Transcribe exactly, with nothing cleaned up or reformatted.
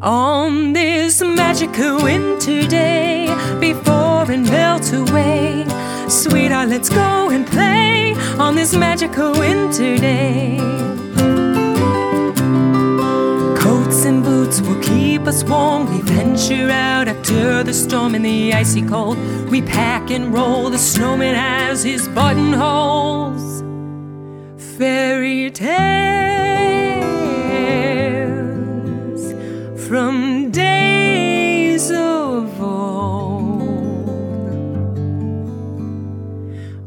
On this magical winter day, before it melts away, sweetheart, let's go and play on this magical winter day. Coats and boots will keep us warm. We venture out after the storm in the icy cold. We pack and roll, the snowman has his buttonholes. Fairy tale